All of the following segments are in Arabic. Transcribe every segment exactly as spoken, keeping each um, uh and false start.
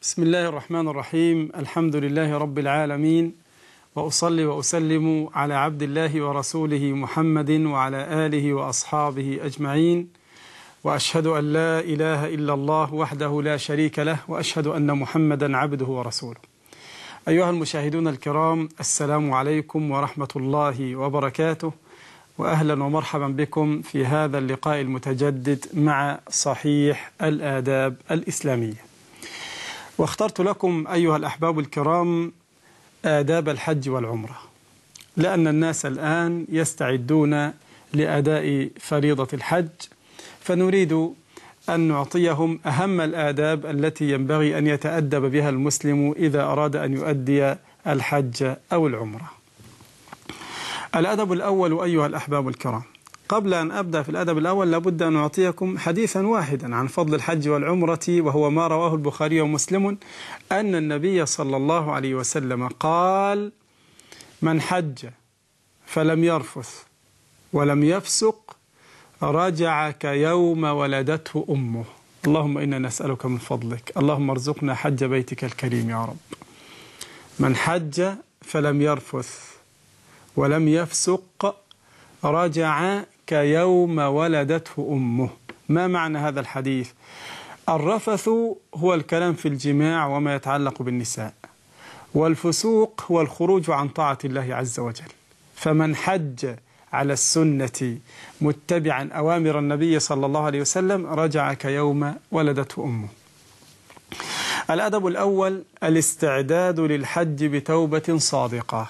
بسم الله الرحمن الرحيم. الحمد لله رب العالمين، وأصلي وأسلم على عبد الله ورسوله محمد وعلى آله وأصحابه أجمعين، وأشهد أن لا إله إلا الله وحده لا شريك له، وأشهد أن محمدا عبده ورسوله. أيها المشاهدون الكرام، السلام عليكم ورحمة الله وبركاته، وأهلا ومرحبا بكم في هذا اللقاء المتجدد مع صحيح الآداب الإسلامية. واخترت لكم أيها الأحباب الكرام آداب الحج والعمرة، لأن الناس الآن يستعدون لأداء فريضة الحج، فنريد أن نعطيهم أهم الآداب التي ينبغي أن يتأدب بها المسلم إذا أراد أن يؤدي الحج أو العمرة. الأدب الأول أيها الأحباب الكرام، قبل أن أبدأ في الأدب الأول لابد أن أعطيكم حديثا واحدا عن فضل الحج والعمرة، وهو ما رواه البخاري ومسلم أن النبي صلى الله عليه وسلم قال: من حج فلم يرفث ولم يفسق رجع كيوم ولدته أمه. اللهم إنا نسألك من فضلك، اللهم ارزقنا حج بيتك الكريم يا رب. من حج فلم يرفث ولم يفسق رجع كيوم ولدته أمه. ما معنى هذا الحديث؟ الرفث هو الكلام في الجماع وما يتعلق بالنساء، والفسوق هو الخروج عن طاعة الله عز وجل. فمن حج على السنة متبعا أوامر النبي صلى الله عليه وسلم رجع كيوم ولدته أمه. الأدب الأول الاستعداد للحج بتوبة صادقة.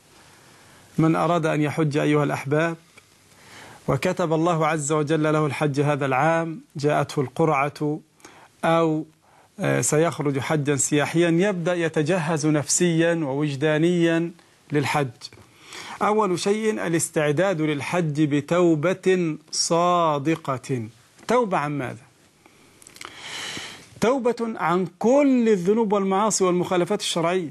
من أراد أن يحج أيها الأحباب وكتب الله عز وجل له الحج هذا العام، جاءته القرعة أو سيخرج حجا سياحيا، يبدأ يتجهز نفسيا ووجدانيا للحج. أول شيء الاستعداد للحج بتوبة صادقة. توبة عن ماذا؟ توبة عن كل الذنوب والمعاصي والمخالفات الشرعية.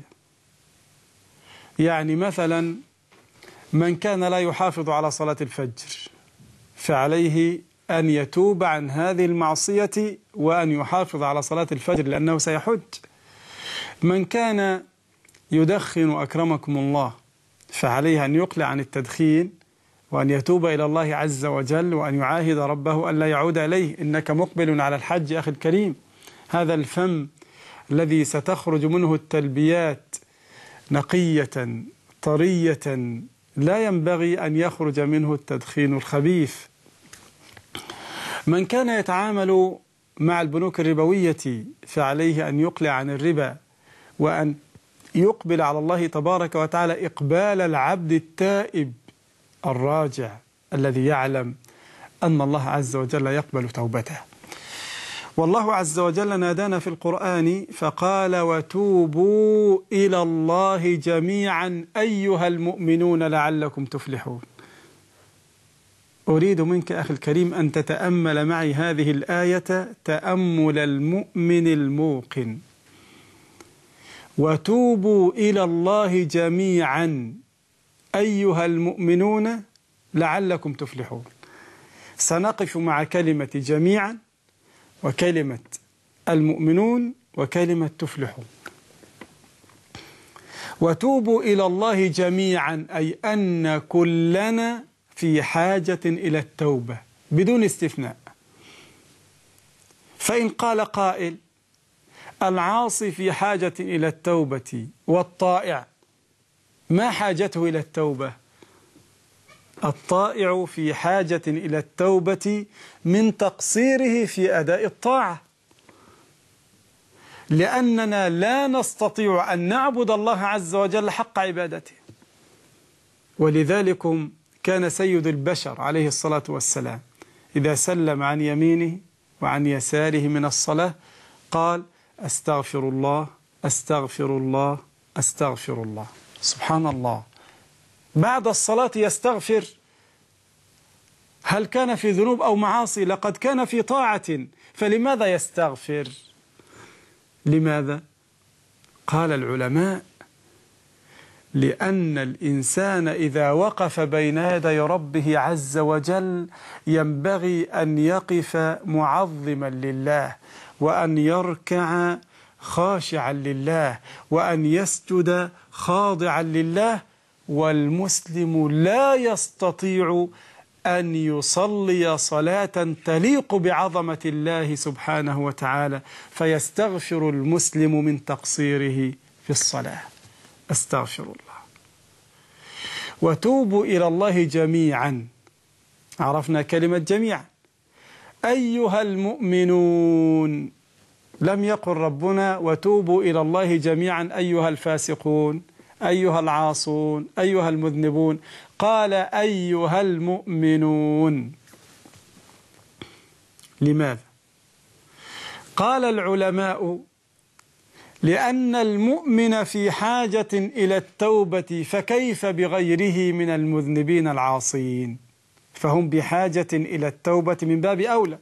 يعني مثلا من كان لا يحافظ على صلاة الفجر فعليه أن يتوب عن هذه المعصية وأن يحافظ على صلاة الفجر لأنه سيحج. من كان يدخن أكرمكم الله فعليه أن يقلع عن التدخين وأن يتوب إلى الله عز وجل وأن يعاهد ربه ألا يعود إليه. إنك مقبل على الحج أخي الكريم، هذا الفم الذي ستخرج منه التلبيات نقية طرية لا ينبغي أن يخرج منه التدخين الخبيث. من كان يتعامل مع البنوك الربوية فعليه أن يقلع عن الربا وأن يقبل على الله تبارك وتعالى إقبال العبد التائب الراجع الذي يعلم أن الله عز وجل يقبل توبته. والله عز وجل نادانا في القرآن فقال: وتوبوا إلى الله جميعا أيها المؤمنون لعلكم تفلحون. أريد منك أخي الكريم أن تتأمل معي هذه الآية تأمل المؤمن الموقن. وتوبوا إلى الله جميعا أيها المؤمنون لعلكم تفلحون. سنقف مع كلمة جميعا وكلمة المؤمنون وكلمة تفلحون. وتوبوا إلى الله جميعا أي أن كلنا في حاجة إلى التوبة بدون استثناء. فإن قال قائل: العاصي في حاجة إلى التوبة والطائع ما حاجته إلى التوبة؟ الطائع في حاجة إلى التوبة من تقصيره في أداء الطاعة، لأننا لا نستطيع أن نعبد الله عز وجل حق عبادته. ولذلك كان سيد البشر عليه الصلاة والسلام إذا سلم عن يمينه وعن يساره من الصلاة قال: أستغفر الله أستغفر الله أستغفر الله. سبحان الله، بعد الصلاة يستغفر. هل كان في ذنوب أو معاصي؟ لقد كان في طاعة، فلماذا يستغفر؟ لماذا؟ قال العلماء: لأن الإنسان إذا وقف بين يدي ربه عز وجل ينبغي أن يقف معظما لله وأن يركع خاشعا لله وأن يسجد خاضعا لله، والمسلم لا يستطيع أن يصلي صلاة تليق بعظمة الله سبحانه وتعالى، فيستغفر المسلم من تقصيره في الصلاة. استغفر الله. وتوبوا إلى الله جميعا. عرفنا كلمة جميعا. أيها المؤمنون، لم يقل ربنا وتوبوا إلى الله جميعا أيها الفاسقون، أيها العاصون، أيها المذنبون، قال أيها المؤمنون. لماذا؟ قال العلماء لأن المؤمن في حاجة إلى التوبة، فكيف بغيره من المذنبين العاصين؟ فهم بحاجة إلى التوبة من باب أولى.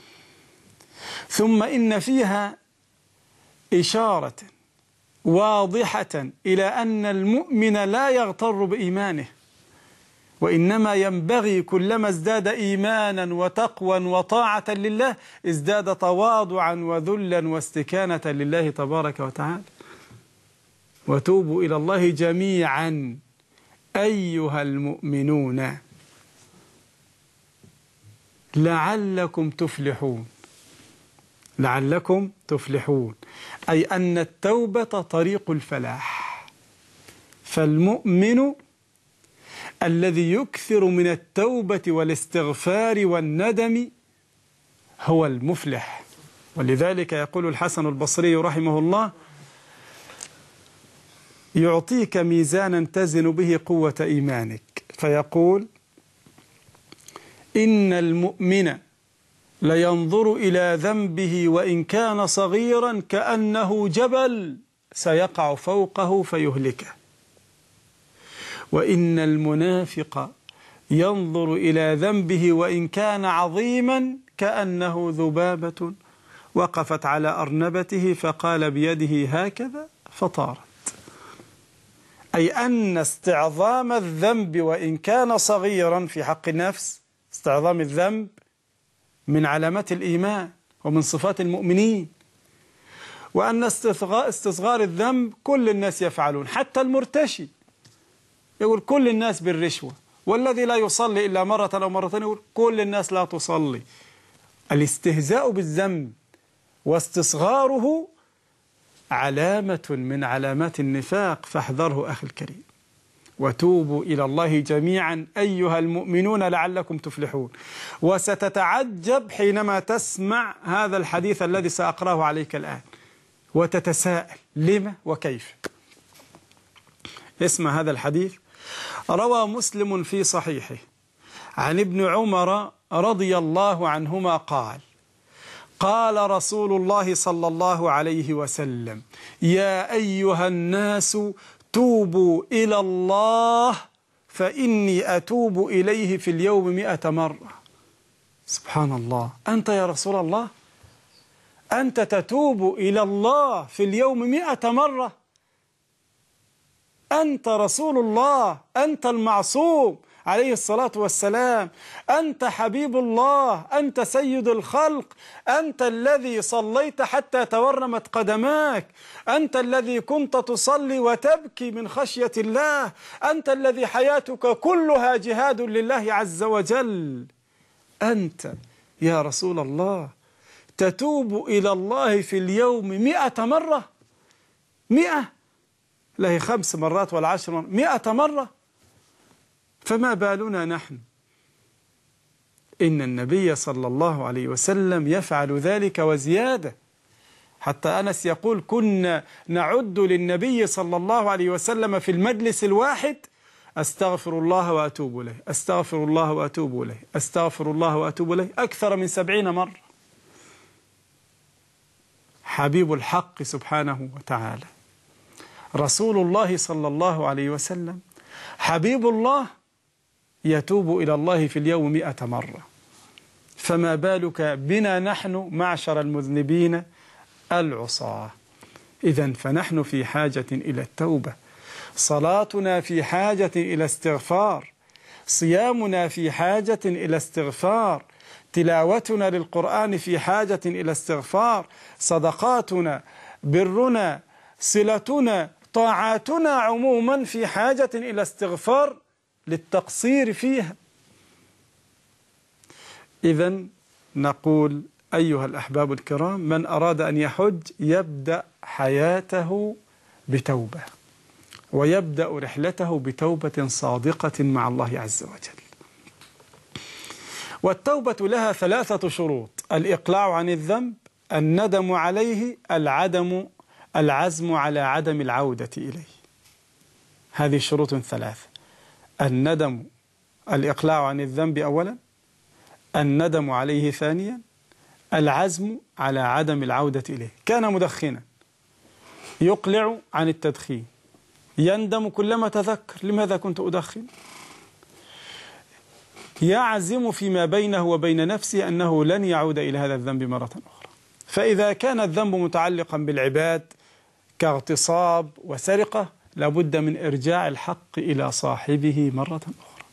ثم إن فيها إشارة واضحة إلى أن المؤمن لا يغتر بإيمانه، وإنما ينبغي كلما ازداد إيمانا وتقوى وطاعة لله ازداد تواضعا وذلا واستكانة لله تبارك وتعالى. وتوبوا إلى الله جميعا أيها المؤمنون لعلكم تفلحون. لعلكم تفلحون أي أن التوبة طريق الفلاح. فالمؤمن الذي يكثر من التوبة والاستغفار والندم هو المفلح. ولذلك يقول الحسن البصري رحمه الله: يعطيك ميزانا تزن به قوة إيمانك، فيقول: إن المؤمن لينظر إلى ذنبه وإن كان صغيرا كأنه جبل سيقع فوقه فيهلكه، وإن المنافق ينظر إلى ذنبه وإن كان عظيما كأنه ذبابة وقفت على أرنبته فقال بيده هكذا فطارت. أي أن استعظام الذنب وإن كان صغيرا في حق النفس، استعظام الذنب من علامات الإيمان ومن صفات المؤمنين، وأن استصغار الذنب كل الناس يفعلون، حتى المرتشي يقول كل الناس بالرشوة، والذي لا يصلي إلا مرة أو مرتين يقول كل الناس لا تصلي. الاستهزاء بالذنب واستصغاره علامة من علامات النفاق، فاحذره أخي الكريم. وتوبوا إلى الله جميعا أيها المؤمنون لعلكم تفلحون. وستتعجب حينما تسمع هذا الحديث الذي سأقرأه عليك الآن وتتساءل لما وكيف. اسمع هذا الحديث. روى مسلم في صحيحه عن ابن عمر رضي الله عنهما قال: قال رسول الله صلى الله عليه وسلم: يا أيها الناس توبوا إلى الله فإني أتوب إليه في اليوم مئة مرة. سبحان الله، أنت يا رسول الله أنت تتوب إلى الله في اليوم مئة مرة؟ أنت رسول الله، أنت المعصوم عليه الصلاة والسلام، أنت حبيب الله، أنت سيد الخلق، أنت الذي صليت حتى تورمت قدماك، أنت الذي كنت تصلي وتبكي من خشية الله، أنت الذي حياتك كلها جهاد لله عز وجل. أنت يا رسول الله تتوب إلى الله في اليوم مئة مرة؟ مئة؟ لا هي خمس مرات ولا عشر مرات، مئة مرة. فما بالنا نحن؟ إن النبي صلى الله عليه وسلم يفعل ذلك وزيادة. حتى أنس يقول: كنا نعد للنبي صلى الله عليه وسلم في المجلس الواحد أستغفر الله وأتوب إليه، أستغفر الله وأتوب إليه، أستغفر الله وأتوب إليه، أكثر من سبعين مرة. حبيب الحق سبحانه وتعالى، رسول الله صلى الله عليه وسلم، حبيب الله، يتوب إلى الله في اليوم مئة مرة. فما بالك بنا نحن معشر المذنبين العصاة؟ إذن فنحن في حاجة إلى التوبة، صلاتنا في حاجة إلى استغفار، صيامنا في حاجة إلى استغفار، تلاوتنا للقرآن في حاجة إلى استغفار، صدقاتنا برنا، صلتنا، طاعاتنا عموما في حاجة إلى استغفار للتقصير فيها. إذن نقول أيها الأحباب الكرام، من أراد أن يحج يبدأ حياته بتوبة، ويبدأ رحلته بتوبة صادقة مع الله عز وجل. والتوبة لها ثلاثة شروط: الإقلاع عن الذنب، الندم عليه، العدم العزم على عدم العودة إليه. هذه شروط ثلاثة: الندم الإقلاع عن الذنب أولا، الندم عليه ثانيا، العزم على عدم العودة إليه. كان مدخنا يقلع عن التدخين، يندم كلما تذكر لماذا كنت أدخن، يعزم فيما بينه وبين نفسه أنه لن يعود إلى هذا الذنب مرة أخرى. فإذا كان الذنب متعلقا بالعباد كاغتصاب وسرقة لابد من إرجاع الحق إلى صاحبه مرة أخرى.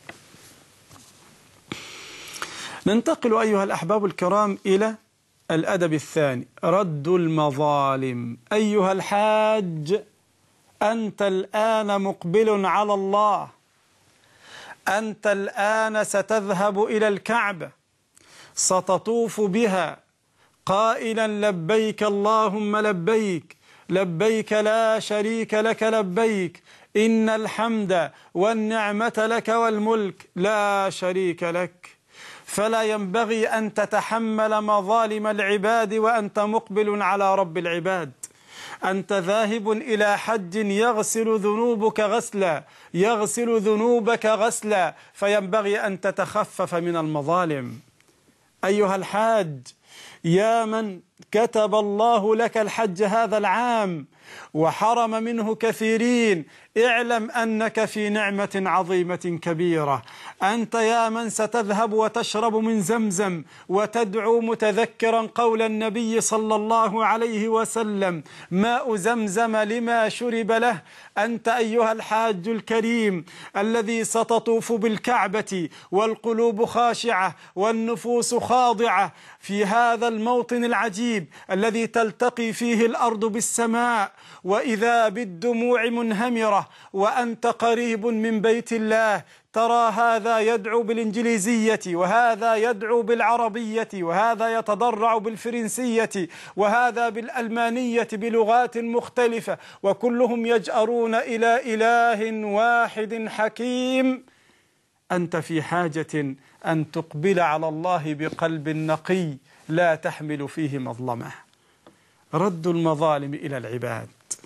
ننتقل أيها الأحباب الكرام إلى الأدب الثاني: رد المظالم. أيها الحاج، أنت الآن مقبل على الله، أنت الآن ستذهب إلى الكعبة، ستطوف بها قائلا لبيك اللهم لبيك، لبيك لا شريك لك لبيك، إن الحمد والنعمة لك والملك لا شريك لك. فلا ينبغي أن تتحمل مظالم العباد وأنت مقبل على رب العباد. أنت ذاهب إلى حج يغسل ذنوبك غسلا، يغسل ذنوبك غسلا، فينبغي أن تتخفف من المظالم. أيها الحاج، يا من كتب الله لك الحج هذا العام وحرم منه كثيرين، اعلم أنك في نعمة عظيمة كبيرة. أنت يا من ستذهب وتشرب من زمزم وتدعو متذكرا قول النبي صلى الله عليه وسلم: ماء زمزم لما شرب له. أنت أيها الحاج الكريم الذي ستطوف بالكعبة والقلوب خاشعة والنفوس خاضعة في هذا الموطن العجيب الذي تلتقي فيه الأرض بالسماء، وإذا بالدموع منهمرة وأنت قريب من بيت الله، ترى هذا يدعو بالإنجليزية وهذا يدعو بالعربية وهذا يتضرع بالفرنسية وهذا بالألمانية بلغات مختلفة، وكلهم يجأرون إلى إله واحد حكيم. أنت في حاجة أن تقبل على الله بقلب نقي لا تحمل فيه مظلمة. رد المظالم إلى العباد.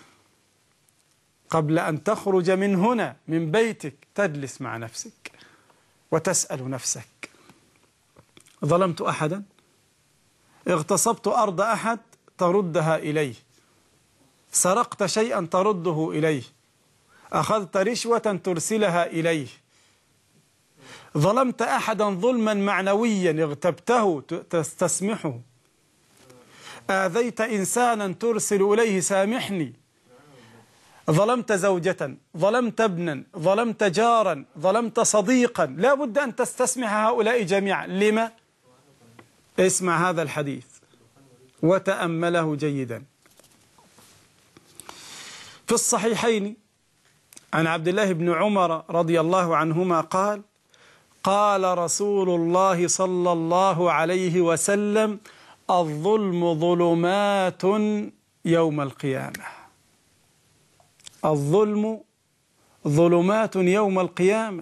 قبل أن تخرج من هنا من بيتك تجلس مع نفسك وتسأل نفسك: ظلمت أحدا؟ اغتصبت أرض أحد؟ تردها إليه. سرقت شيئا ترده إليه. أخذت رشوة ترسلها إليه. ظلمت أحدا ظلما معنويا اغتبته تستسمحه. آذيت إنسانا ترسل إليه سامحني. ظلمت زوجة، ظلمت ابنا، ظلمت جارا، ظلمت صديقا، لا بد أن تستسمح هؤلاء جميعا. لما؟ اسمع هذا الحديث وتأمله جيدا. في الصحيحين عن عبد الله بن عمر رضي الله عنهما قال: قال رسول الله صلى الله عليه وسلم: الظلم ظلمات يوم القيامة. الظلم ظلمات يوم القيامة.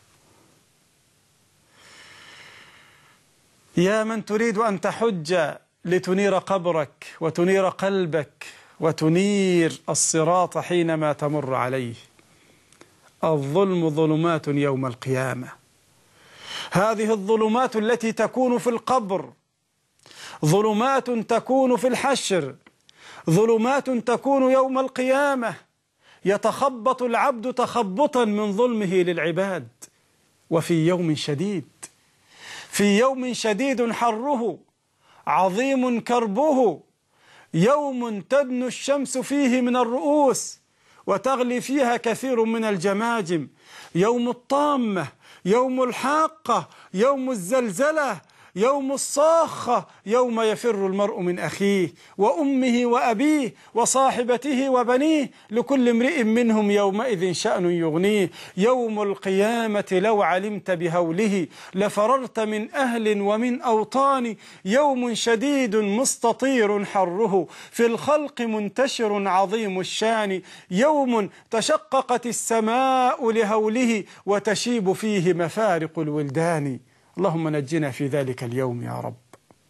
يا من تريد أن تحج لتنير قبرك وتنير قلبك وتنير الصراط حينما تمر عليه، الظلم ظلمات يوم القيامة. هذه الظلمات التي تكون في القبر، ظلمات تكون في الحشر، ظلمات تكون يوم القيامة. يتخبط العبد تخبطا من ظلمه للعباد. وفي يوم شديد، في يوم شديد حره عظيم كربه، يوم تدنو الشمس فيه من الرؤوس وتغلي فيها كثير من الجماجم، يوم الطامة، يوم الحاقة، يوم الزلزلة، يوم الصاخة يوم يفر المرء من أخيه وأمه وأبيه وصاحبته وبنيه لكل امرئ منهم يومئذ شأن يغنيه. يوم القيامة لو علمت بهوله لفررت من أهل ومن أوطان. يوم شديد مستطير حره في الخلق منتشر عظيم الشان. يوم تشققت السماء لهوله وتشيب فيه مفارق الولدان. اللهم نجنا في ذلك اليوم يا رب.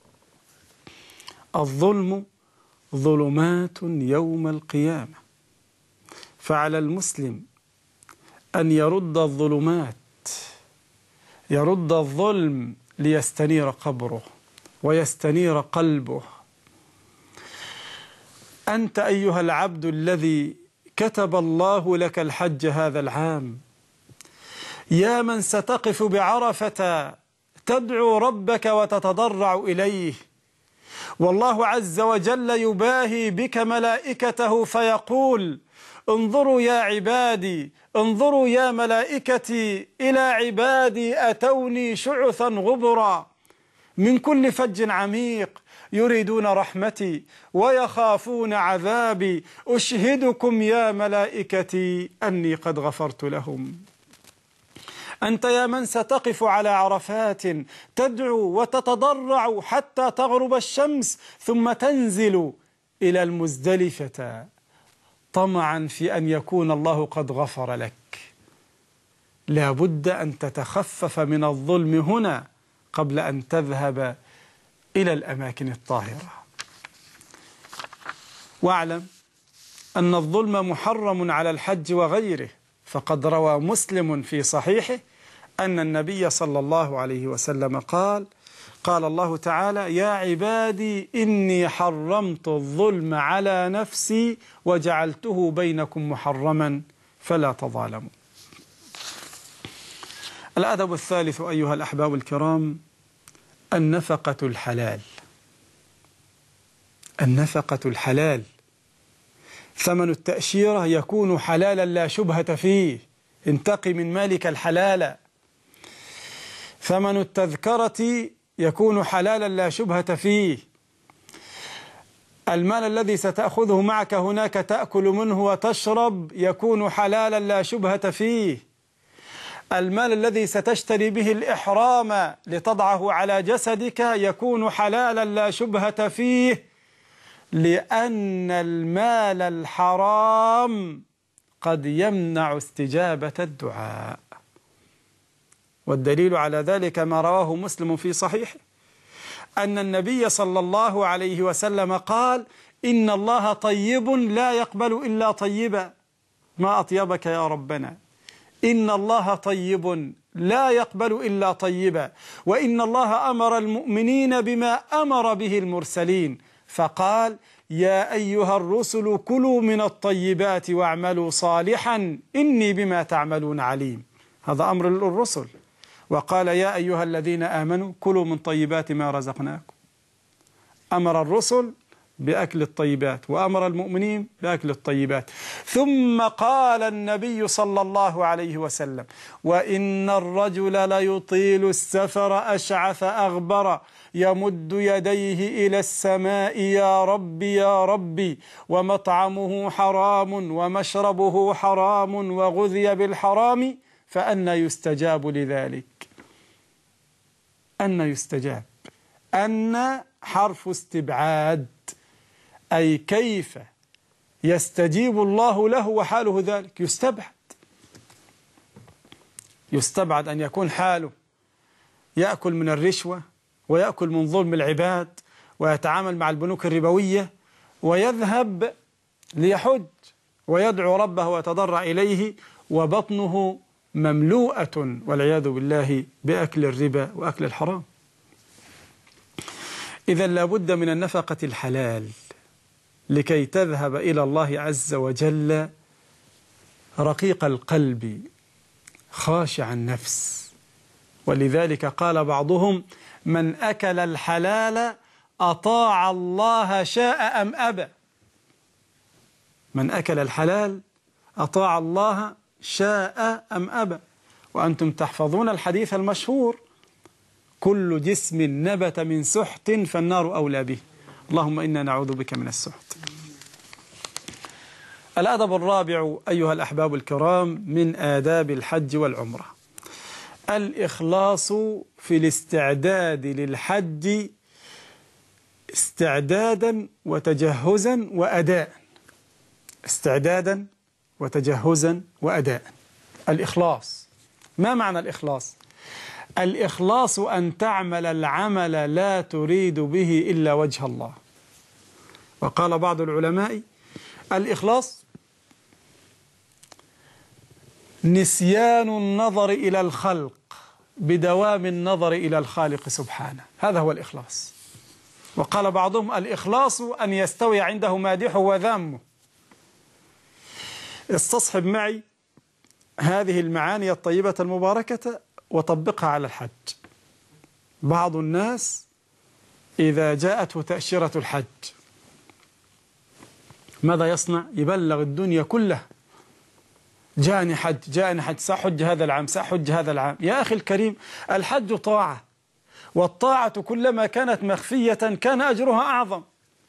الظلم ظلمات يوم القيامة، فعلى المسلم أن يرد الظلمات، يرد الظلم ليستنير قبره ويستنير قلبه. أنت أيها العبد الذي كتب الله لك الحج هذا العام، يا من ستقف بعرفة تدعو ربك وتتضرع إليه، والله عز وجل يباهي بك ملائكته فيقول: انظروا يا عبادي، انظروا يا ملائكتي إلى عبادي أتوني شعثا غبرا من كل فج عميق يريدون رحمتي ويخافون عذابي، أشهدكم يا ملائكتي أني قد غفرت لهم. أنت يا من ستقف على عرفات تدعو وتتضرع حتى تغرب الشمس ثم تنزل إلى المزدلفة طمعا في أن يكون الله قد غفر لك. لا بد أن تتخفف من الظلم هنا قبل أن تذهب إلى الأماكن الطاهرة. واعلم أن الظلم محرم على الحج وغيره، فقد روى مسلم في صحيحه أن النبي صلى الله عليه وسلم قال: قال الله تعالى: يا عبادي إني حرمت الظلم على نفسي وجعلته بينكم محرما فلا تظالموا. الأدب الثالث أيها الأحباب الكرام: النفقة الحلال. النفقة الحلال، ثمن التأشيرة يكون حلالا لا شبهة فيه، انتقي من مالك الحلال. ثمن التذكرة يكون حلالا لا شبهة فيه. المال الذي ستأخذه معك هناك تأكل منه وتشرب يكون حلالا لا شبهة فيه. المال الذي ستشتري به الإحرام لتضعه على جسدك يكون حلالا لا شبهة فيه، لأن المال الحرام قد يمنع استجابة الدعاء. والدليل على ذلك ما رواه مسلم في صحيحه أن النبي صلى الله عليه وسلم قال: إن الله طيب لا يقبل إلا طيبا. ما أطيبك يا ربنا. إن الله طيب لا يقبل إلا طيبا، وإن الله أمر المؤمنين بما أمر به المرسلين، فقال: يا أيها الرسل كلوا من الطيبات واعملوا صالحا إني بما تعملون عليم. هذا أمر للرسل. وقال: يا أيها الذين آمنوا كلوا من طيبات ما رزقناكم. أمر الرسل بأكل الطيبات وأمر المؤمنين بأكل الطيبات. ثم قال النبي صلى الله عليه وسلم: وإن الرجل ليطيل السفر أشعث أغبر يمد يديه إلى السماء يا ربي يا ربي ومطعمه حرام ومشربه حرام وغذي بالحرام فأنى يستجاب لذلك. أنى يستجاب. أن حرف استبعاد، أي كيف يستجيب الله له وحاله ذلك. يستبعد يستبعد أن يكون حاله يأكل من الرشوة ويأكل من ظلم العباد ويتعامل مع البنوك الربوية ويذهب ليحج ويدعو ربه ويتضرع إليه وبطنه مملوءة والعياذ بالله بأكل الربا وأكل الحرام. إذا لابد من النفقة الحلال لكي تذهب إلى الله عز وجل رقيق القلب خاشع النفس. ولذلك قال بعضهم: من أكل الحلال أطاع الله شاء أم أبى. من أكل الحلال أطاع الله شاء أم أبى. وأنتم تحفظون الحديث المشهور: كل جسم نبت من سحت فالنار أولى به. اللهم إنا نعوذ بك من السحت. الأدب الرابع أيها الأحباب الكرام من آداب الحج والعمرة الإخلاص في الاستعداد للحج استعدادا وتجهزا وأداء. استعدادا وتجهزا وأداء. الإخلاص، ما معنى الإخلاص؟ الإخلاص أن تعمل العمل لا تريد به إلا وجه الله. وقال بعض العلماء الإخلاص نسيان النظر إلى الخلق بدوام النظر إلى الخالق سبحانه، هذا هو الإخلاص. وقال بعضهم الإخلاص أن يستوي عنده مادحه وذامه. استصحب معي هذه المعاني الطيبة المباركة وطبقها على الحج. بعض الناس إذا جاءته تأشيرة الحج ماذا يصنع؟ يبلغ الدنيا كلها جاءني حج جاءني حج سأحج هذا العام سأحج هذا العام. يا أخي الكريم، الحج طاعة، والطاعة كلما كانت مخفية كان أجرها أعظم.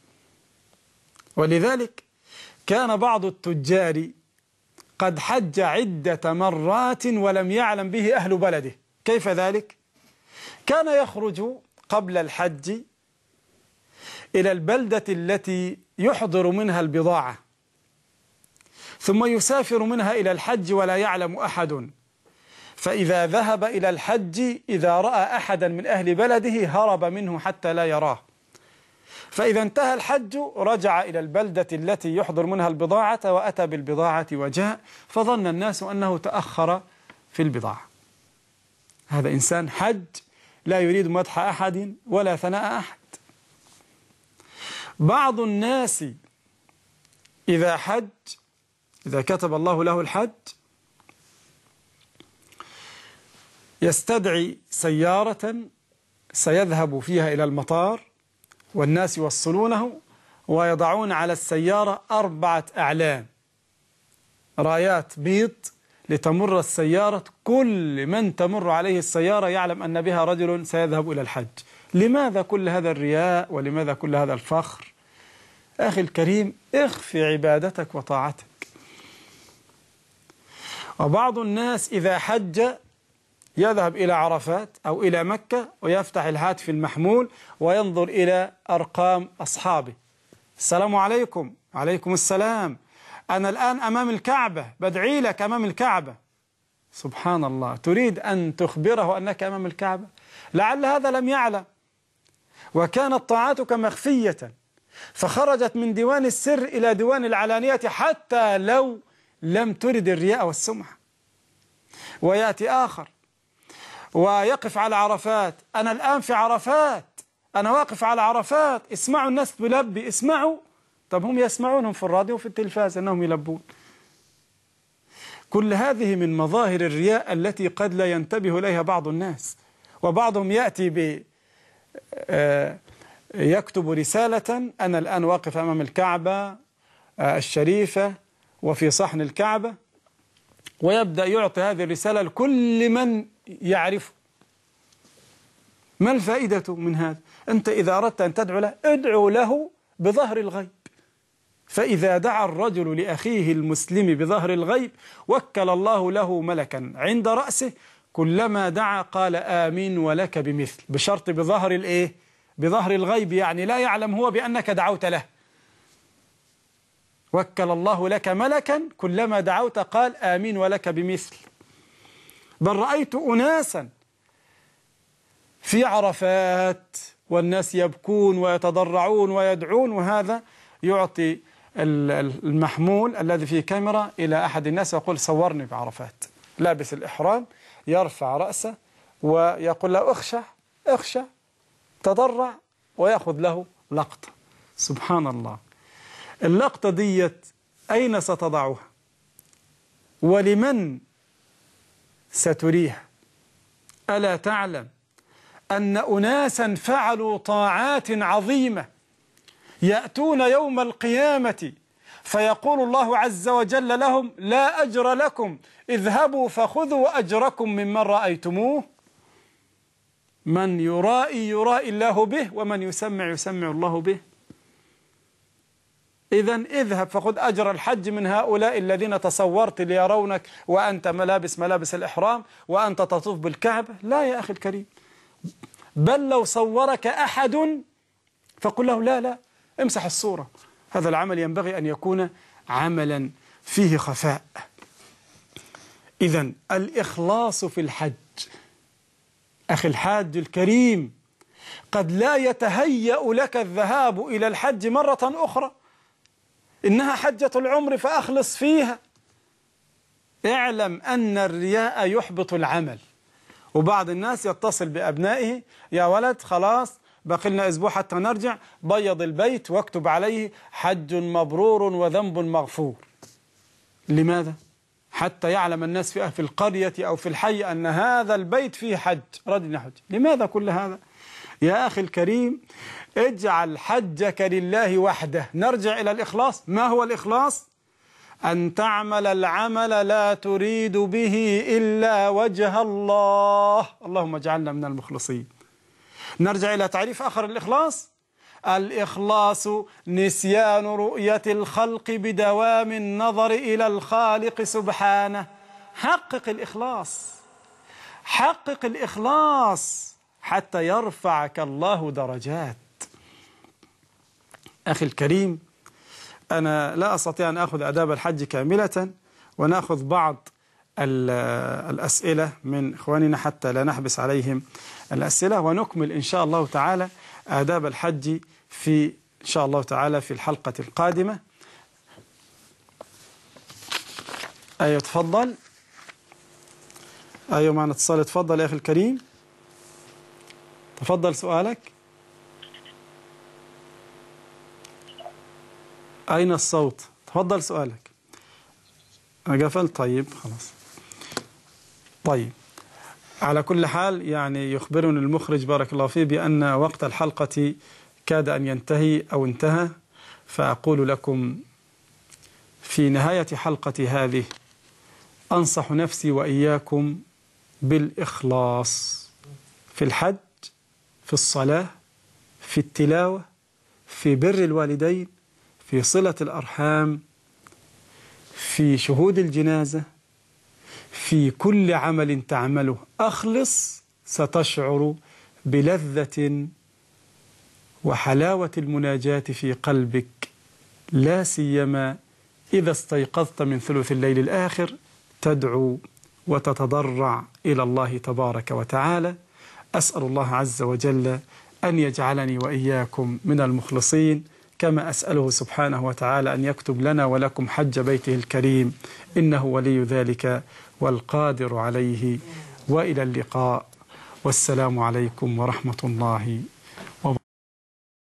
ولذلك كان بعض التجار قد حج عدة مرات ولم يعلم به أهل بلده. كيف ذلك؟ كان يخرج قبل الحج إلى البلدة التي يحضر منها البضاعة، ثم يسافر منها إلى الحج ولا يعلم أحد. فإذا ذهب إلى الحج إذا رأى أحدا من أهل بلده هرب منه حتى لا يراه. فإذا انتهى الحج رجع إلى البلدة التي يحضر منها البضاعة وأتى بالبضاعة وجاء، فظن الناس أنه تأخر في البضاعة. هذا إنسان حج لا يريد مدح أحد ولا ثناء أحد. بعض الناس إذا حج، إذا كتب الله له الحج، يستدعي سيارة سيذهب فيها إلى المطار والناس يوصلونه ويضعون على السيارة أربعة أعلام رايات بيض لتمر السيارة، كل من تمر عليه السيارة يعلم أن بها رجل سيذهب إلى الحج. لماذا كل هذا الرياء ولماذا كل هذا الفخر؟ أخي الكريم، اخفي عبادتك وطاعتك. وبعض الناس إذا حج يذهب إلى عرفات أو إلى مكة ويفتح الهاتف المحمول وينظر إلى أرقام أصحابه. السلام عليكم. عليكم السلام. أنا الآن أمام الكعبة، بدعي لك أمام الكعبة. سبحان الله، تريد أن تخبره أنك أمام الكعبة؟ لعل هذا لم يعلم، وكانت طاعتك مخفية فخرجت من ديوان السر إلى ديوان العلانية حتى لو لم ترد الرياء والسمعة. ويأتي آخر ويقف على عرفات. أنا الآن في عرفات، أنا واقف على عرفات، اسمعوا الناس تلبي، اسمعوا. طب هم يسمعونهم في الراديو وفي التلفاز أنهم يلبون. كل هذه من مظاهر الرياء التي قد لا ينتبه إليها بعض الناس. وبعضهم يأتي ب يكتب رسالة: أنا الآن واقف أمام الكعبة الشريفة وفي صحن الكعبة، ويبدأ يعطي هذه الرسالة لكل من يعرفه. ما الفائدة من هذا؟ أنت إذا أردت أن تدعو له ادعو له بظهر الغيب. فإذا دعا الرجل لأخيه المسلم بظهر الغيب وكل الله له ملكا عند رأسه، كلما دعا قال آمين ولك بمثل، بشرط بظهر الإيه؟ بظهر الغيب، يعني لا يعلم هو بأنك دعوت له. وكل الله لك ملكا كلما دعوت قال آمين ولك بمثل. بل رأيت أناسا في عرفات والناس يبكون ويتضرعون ويدعون، وهذا يعطي المحمول الذي فيه كاميرا إلى أحد الناس ويقول صورني بعرفات، لابس الإحرام، يرفع رأسه ويقول له اخشع اخشع، تضرع، ويأخذ له لقطة. سبحان الله، اللقطة ديت أين ستضعها؟ ولمن ستريها؟ ألا تعلم أن أناسا فعلوا طاعات عظيمة يأتون يوم القيامة فيقول الله عز وجل لهم: لا أجر لكم، اذهبوا فخذوا أجركم ممن رأيتموه. من يرائي يرائي الله به، ومن يسمع يسمع الله به. إذن اذهب فخذ أجر الحج من هؤلاء الذين تصورت ليرونك وأنت ملابس ملابس الإحرام وأنت تطوف بالكعبة. لا يا أخي الكريم، بل لو صورك أحد فقل له لا لا امسح الصورة. هذا العمل ينبغي أن يكون عملا فيه خفاء. إذن الإخلاص في الحج. أخي الحاج الكريم، قد لا يتهيأ لك الذهاب إلى الحج مرة أخرى، إنها حجة العمر فأخلص فيها. اعلم أن الرياء يحبط العمل. وبعض الناس يتصل بأبنائه: يا ولد خلاص بقي لنا أسبوع حتى نرجع، بيض البيت واكتب عليه حج مبرور وذنب مغفور. لماذا؟ حتى يعلم الناس في في القرية أو في الحي أن هذا البيت فيه حج، رجل حج. لماذا كل هذا؟ يا أخي الكريم، اجعل حجك لله وحده. نرجع إلى الإخلاص. ما هو الإخلاص؟ أن تعمل العمل لا تريد به إلا وجه الله. اللهم اجعلنا من المخلصين. نرجع إلى تعريف آخر الإخلاص: الإخلاص نسيان رؤية الخلق بدوام النظر إلى الخالق سبحانه. حقق الإخلاص، حقق الإخلاص حتى يرفعك الله درجات. أخي الكريم، أنا لا أستطيع أن أخذ آداب الحج كاملة، ونأخذ بعض الأسئلة من إخواننا حتى لا نحبس عليهم الأسئلة، ونكمل إن شاء الله تعالى آداب الحج في إن شاء الله تعالى في الحلقة القادمة. أيوة تفضل. أيوة معنا اتصال. تفضل يا أخي الكريم، تفضل سؤالك. أين الصوت؟ تفضل سؤالك. أنا قفلت. طيب خلاص. طيب، على كل حال يعني يخبرني المخرج بارك الله فيه بأن وقت الحلقة كاد أن ينتهي أو انتهى، فأقول لكم في نهاية حلقة هذه أنصح نفسي وإياكم بالإخلاص في الحج، في الصلاة، في التلاوة، في بر الوالدين، في صلة الأرحام، في شهود الجنازة، في كل عمل تعمله. أخلص، ستشعر بلذة وحلاوة المناجاة في قلبك، لا سيما إذا استيقظت من ثلث الليل الآخر تدعو وتتضرع إلى الله تبارك وتعالى. أسأل الله عز وجل أن يجعلني وإياكم من المخلصين، كما أسأله سبحانه وتعالى أن يكتب لنا ولكم حج بيته الكريم، إنه ولي ذلك والقادر عليه. وإلى اللقاء، والسلام عليكم ورحمة الله